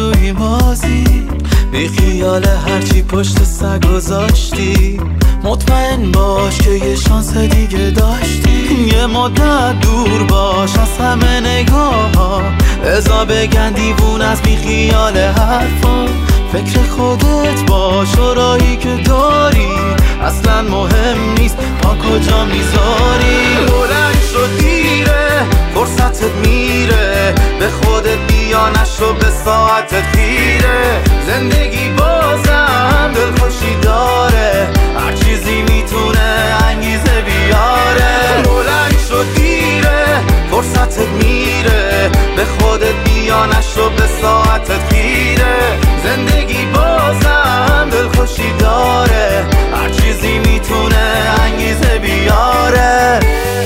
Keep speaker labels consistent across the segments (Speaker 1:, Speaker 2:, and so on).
Speaker 1: توی بازی، بی خیال هرچی پشت سر گذاشتی. مطمئن باش که یه شانس دیگه داشتی. یه مدت دور باش از همه نگاه ها، ازا بگن دیوون از بی خیال حرفا. فکر خودت باش و راهی که داری اصلا مهم نیست پا کجا میذاری. بلند شد دیره، فرصتت میره، به خودت بیا نشو به ساعتت خیره. زندگی بازم دلخوشی داره، هر چیزی میتونه انگیزه بیاره. بلند شد دیره، فرصتت میره، به خودت بیا نشو به ساعتت خیره. زندگی بازم دلخوشی داره، هر چیزی میتونه انگیزه بیاره.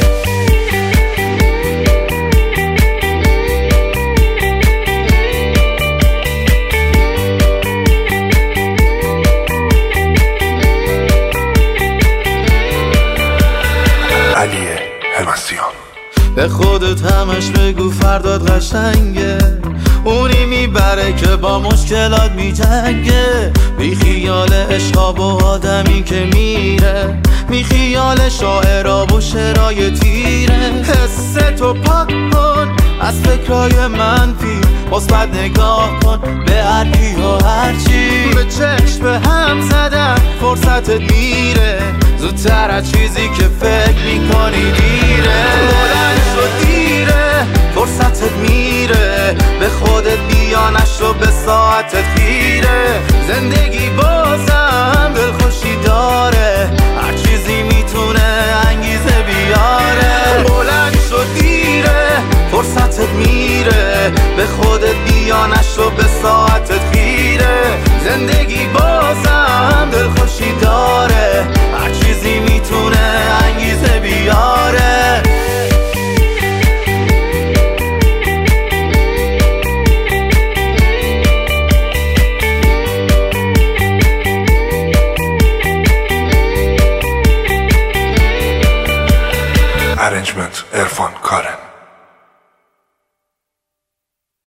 Speaker 2: علی همسیان.
Speaker 1: به خودت همش بگو فرداد قشنگه، اونی میبره که با مشکلات میجنگه. بی خیال عشقا و آدمی که میره، بی خیال شاعرا و شعرای تیره. حس تو پاک کن از فکرای منفی، مثبت نگاه کن به هر کی و هر چی. به چشم به هم زدن فرصتت میره، زودتر از چیزی که فکر میکنی دیره. بلند شد دیره، فرصتت میره، به خودت بیا نشو به ساعتت خیره. زندگی بازم دلخوشی داره، هر چیزی میتونه انگیزه بیاره. بلند شد دیره، فرصتت میره، به خودت بیا نشو به ساعتت خیره. زندگی بازم دلخوشی داره، هر چیزی میتونه انگیزه بیاره.
Speaker 2: Arrangement Erfan.